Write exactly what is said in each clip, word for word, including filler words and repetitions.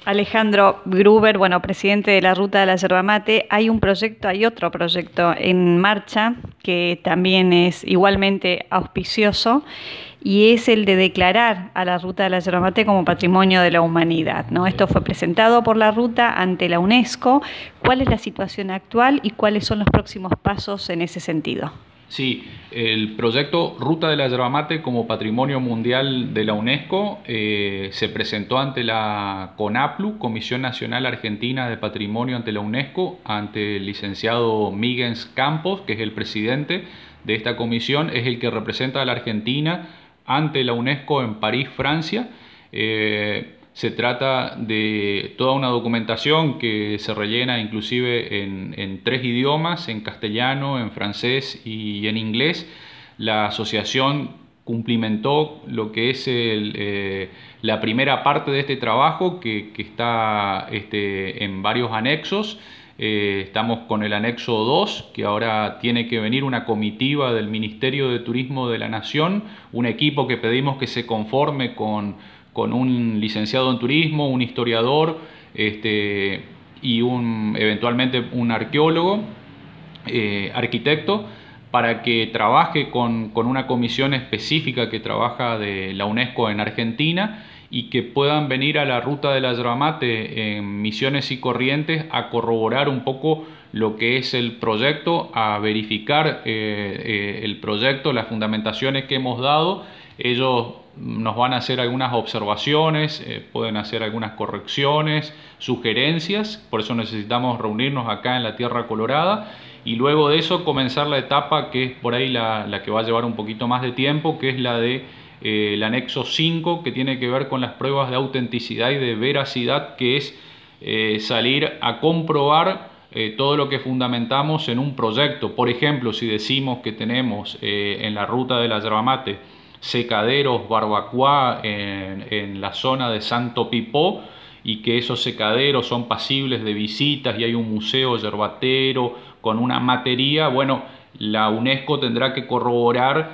Alejandro Gruber, bueno, presidente de la Ruta de la Yerba Mate, hay un proyecto, hay otro proyecto en marcha que también es igualmente auspicioso y es el de declarar a la Ruta de la Yerba Mate como Patrimonio de la Humanidad, ¿no? Esto fue presentado por la Ruta ante la UNESCO. ¿Cuál es la situación actual y cuáles son los próximos pasos en ese sentido? Sí, el proyecto Ruta de la Yerba Mate como Patrimonio Mundial de la UNESCO eh, se presentó ante la CONAPLU, Comisión Nacional Argentina de Patrimonio ante la UNESCO, ante el licenciado Miguel Campos, que es el presidente de esta comisión, es el que representa a la Argentina ante la UNESCO en París, Francia. Eh, Se trata de toda una documentación que se rellena inclusive en, en tres idiomas, en castellano, en francés y en inglés. La asociación cumplimentó lo que es el, eh, la primera parte de este trabajo que, que está este, en varios anexos. Eh, estamos con el anexo dos, que ahora tiene que venir una comitiva del Ministerio de Turismo de la Nación, un equipo que pedimos que se conforme con con un licenciado en turismo, un historiador este, y un, eventualmente un arqueólogo, eh, arquitecto, para que trabaje con, con una comisión específica que trabaja de la UNESCO en Argentina y que puedan venir a la Ruta de la Yerba Mate en Misiones y Corrientes a corroborar un poco lo que es el proyecto, a verificar eh, eh, el proyecto, las fundamentaciones que hemos dado. Ellos nos van a hacer algunas observaciones, eh, pueden hacer algunas correcciones, sugerencias, por eso necesitamos reunirnos acá en la Tierra Colorada y luego de eso comenzar la etapa que es por ahí la, la que va a llevar un poquito más de tiempo, que es la de eh, el anexo cinco, que tiene que ver con las pruebas de autenticidad y de veracidad, que es eh, salir a comprobar eh, todo lo que fundamentamos en un proyecto. Por ejemplo, si decimos que tenemos eh, en la Ruta de la Yerba Mate secaderos barbacoa en, en la zona de Santo Pipó y que esos secaderos son pasibles de visitas y hay un museo yerbatero con una matería, bueno, la UNESCO tendrá que corroborar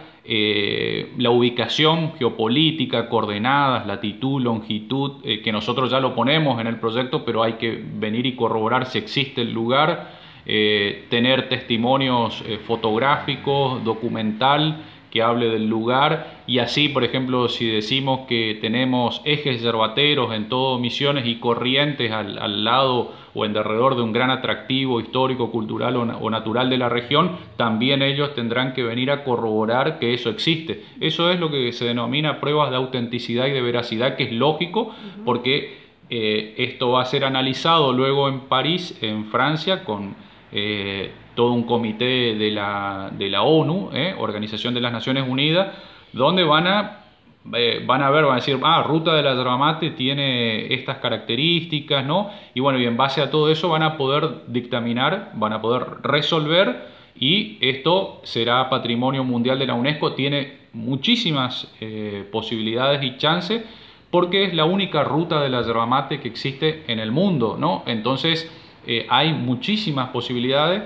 eh, la ubicación geopolítica, coordenadas, latitud, longitud, eh, que nosotros ya lo ponemos en el proyecto, pero hay que venir y corroborar si existe el lugar, eh, tener testimonios eh, fotográficos, documental, que hable del lugar, y así, por ejemplo, si decimos que tenemos ejes yerbateros en todo Misiones y Corrientes al, al lado o en derredor de un gran atractivo histórico, cultural o, o natural de la región, también ellos tendrán que venir a corroborar que eso existe. Eso es lo que se denomina pruebas de autenticidad y de veracidad, que es lógico, porque eh, esto va a ser analizado luego en París, en Francia, con eh, todo un comité de la, de la ONU, eh, Organización de las Naciones Unidas, donde van a, eh, van a ver, van a decir, ah, Ruta de la Yerba Mate tiene estas características, ¿no? Y bueno, y en base a todo eso van a poder dictaminar, van a poder resolver, y esto será Patrimonio Mundial de la UNESCO. Tiene muchísimas eh, posibilidades y chances, porque es la única ruta de la yerba mate que existe en el mundo, ¿no? Entonces eh, hay muchísimas posibilidades.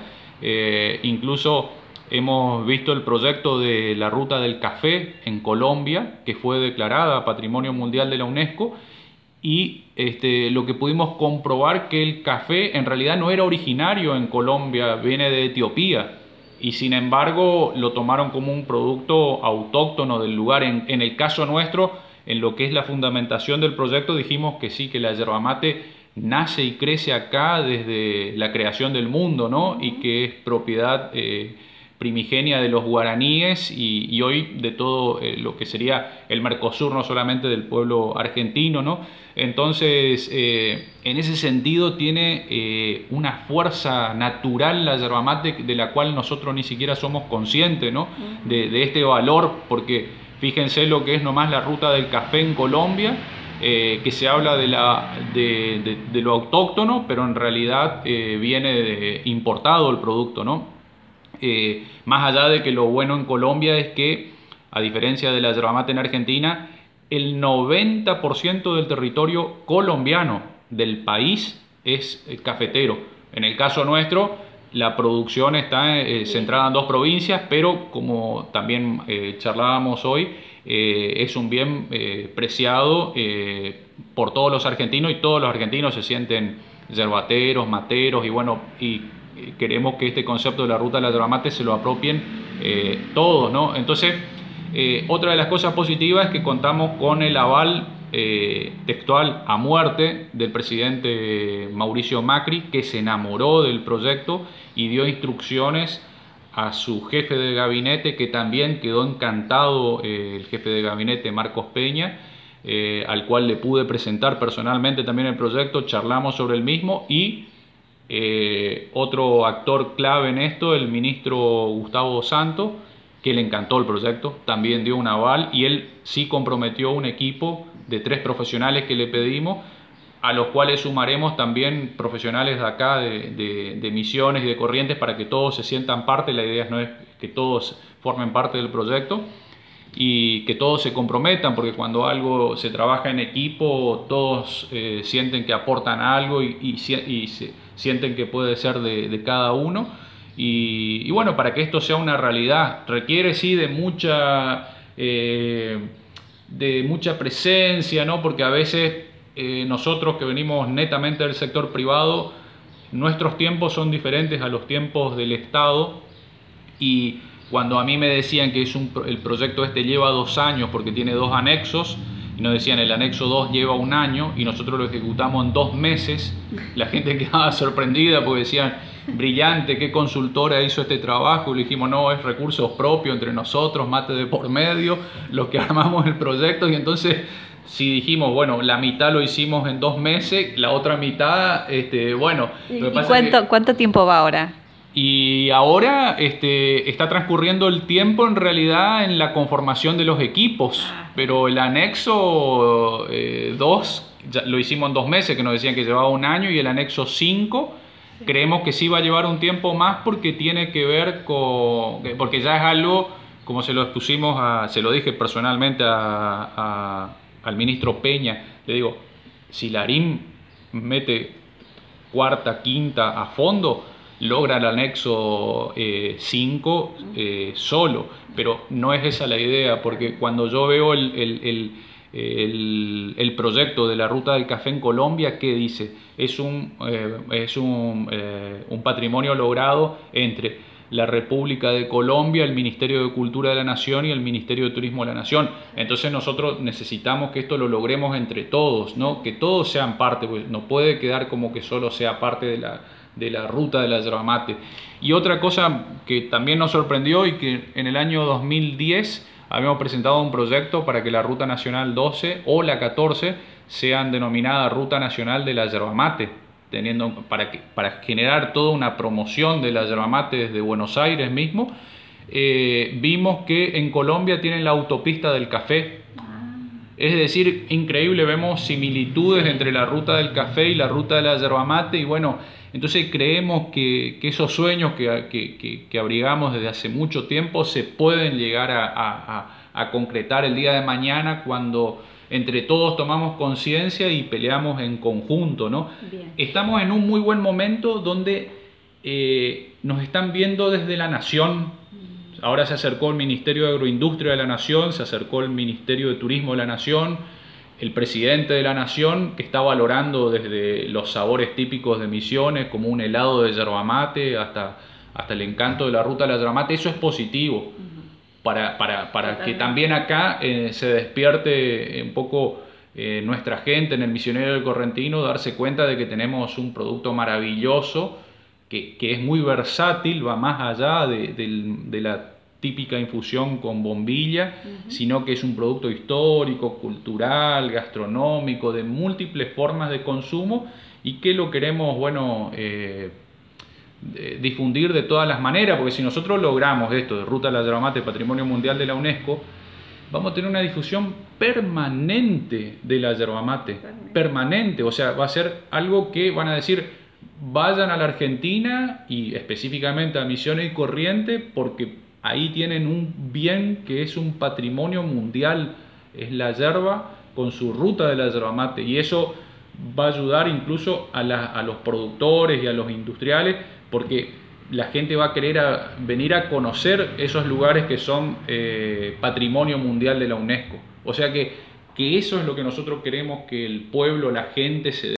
Eh, incluso hemos visto el proyecto de la Ruta del Café en Colombia, que fue declarada Patrimonio Mundial de la UNESCO, y este, lo que pudimos comprobar que el café en realidad no era originario en Colombia, viene de Etiopía, y sin embargo lo tomaron como un producto autóctono del lugar. En, en el caso nuestro, en lo que es la fundamentación del proyecto, dijimos que sí, que la yerba mate nace y crece acá desde la creación del mundo, ¿no? Y que es propiedad eh, primigenia de los guaraníes y, y hoy de todo eh, lo que sería el Mercosur, no solamente del pueblo argentino, ¿no? Entonces, eh, en ese sentido tiene eh, una fuerza natural la yerba mate de la cual nosotros ni siquiera somos conscientes, ¿no? De, de este valor, porque fíjense lo que es nomás la Ruta del Café en Colombia, Eh, que se habla de, la, de, de, de lo autóctono, pero en realidad eh, viene de, importado el producto, ¿no? Eh, más allá de que lo bueno en Colombia es que, a diferencia de la yerba mate en Argentina, el noventa por ciento del territorio colombiano del país es cafetero. En el caso nuestro, la producción está eh, centrada en dos provincias, pero como también eh, charlábamos hoy, eh, es un bien eh, preciado eh, por todos los argentinos, y todos los argentinos se sienten yerbateros, materos, y bueno, y queremos que este concepto de la ruta de la yerba mate se lo apropien eh, todos, ¿no? Entonces, eh, otra de las cosas positivas es que contamos con el aval eh, textual a muerte del presidente Mauricio Macri, que se enamoró del proyecto y dio instrucciones a su jefe de gabinete, que también quedó encantado, eh, el jefe de gabinete Marcos Peña, eh, al cual le pude presentar personalmente también el proyecto, charlamos sobre el mismo, y eh, otro actor clave en esto, el ministro Gustavo Santos, que le encantó el proyecto, también dio un aval, y él sí comprometió un equipo de tres profesionales que le pedimos, a los cuales sumaremos también profesionales de acá, de, de, de Misiones y de Corrientes, para que todos se sientan parte. La idea no es que todos formen parte del proyecto y que todos se comprometan, porque cuando algo se trabaja en equipo, todos eh, sienten que aportan algo y, y, y se, sienten que puede ser de, de cada uno. Y, y bueno, para que esto sea una realidad, requiere sí de mucha, eh, de mucha presencia, ¿no? Porque a veces eh, nosotros que venimos netamente del sector privado, nuestros tiempos son diferentes a los tiempos del Estado, y cuando a mí me decían que es un, el proyecto este lleva dos años porque tiene dos anexos, y nos decían el anexo dos lleva un año y nosotros lo ejecutamos en dos meses, la gente quedaba sorprendida porque decían, brillante, ¿qué consultora hizo este trabajo? Y le dijimos, no, es recursos propios entre nosotros, mate de por medio, los que armamos el proyecto. Y entonces, si dijimos, bueno, la mitad lo hicimos en dos meses, la otra mitad, este, bueno. ¿Y cuánto, que, cuánto tiempo va ahora? Y ahora este, está transcurriendo el tiempo en realidad en la conformación de los equipos, ah. pero el anexo eh, dos ya lo hicimos en dos meses, que nos decían que llevaba un año, y el anexo cinco sí. creemos que sí va a llevar un tiempo más, porque tiene que ver con, porque ya es algo, como se lo expusimos, a, se lo dije personalmente a, a, al ministro Peña, le digo, si la ARIM mete cuarta, quinta a fondo, logra el anexo cinco eh, eh, solo, pero no es esa la idea, porque cuando yo veo el, el, el, el, el proyecto de la Ruta del Café en Colombia, ¿qué dice? Es un, eh, es un, eh, un patrimonio logrado entre la República de Colombia, el Ministerio de Cultura de la Nación y el Ministerio de Turismo de la Nación. Entonces nosotros necesitamos que esto lo logremos entre todos, ¿no? Que todos sean parte, pues no puede quedar como que solo sea parte de la de la ruta de la yerba mate. Y otra cosa que también nos sorprendió, y que en el año dos mil diez habíamos presentado un proyecto para que la Ruta Nacional doce o la catorce sean denominadas Ruta Nacional de la Yerba Mate, teniendo, para, que, para generar toda una promoción de la yerba mate desde Buenos Aires mismo. Eh, vimos que en Colombia tienen la autopista del café. Es decir, increíble, vemos similitudes entre la ruta del café y la ruta de la yerba mate, y bueno, entonces creemos que, que esos sueños que, que, que, que abrigamos desde hace mucho tiempo se pueden llegar a, a, a concretar el día de mañana, cuando entre todos tomamos conciencia y peleamos en conjunto, ¿no? Bien. Estamos en un muy buen momento donde eh, nos están viendo desde la Nación. Ahora se acercó el Ministerio de Agroindustria de la Nación, se acercó el Ministerio de Turismo de la Nación, el presidente de la Nación, que está valorando desde los sabores típicos de Misiones, como un helado de yerba mate, hasta, hasta el encanto de la ruta de la yerba mate. Eso es positivo, uh-huh. para, para, para que también acá eh, se despierte un poco eh, nuestra gente en el Misionero del Correntino, darse cuenta de que tenemos un producto maravilloso, Que, que es muy versátil, va más allá de, de, de la típica infusión con bombilla, uh-huh. sino que es un producto histórico, cultural, gastronómico, de múltiples formas de consumo, y que lo queremos, bueno, eh, de, difundir de todas las maneras, porque si nosotros logramos esto de Ruta de la Yerba Mate, Patrimonio Mundial de la UNESCO, vamos a tener una difusión permanente de la yerba mate, permanente. permanente, o sea, va a ser algo que van a decir, vayan a la Argentina y específicamente a Misiones y Corrientes, porque ahí tienen un bien que es un patrimonio mundial, es la yerba con su ruta de la yerba mate, y eso va a ayudar incluso a, la, a los productores y a los industriales, porque la gente va a querer a, venir a conocer esos lugares que son eh, patrimonio mundial de la UNESCO. O sea que, que eso es lo que nosotros queremos, que el pueblo, la gente se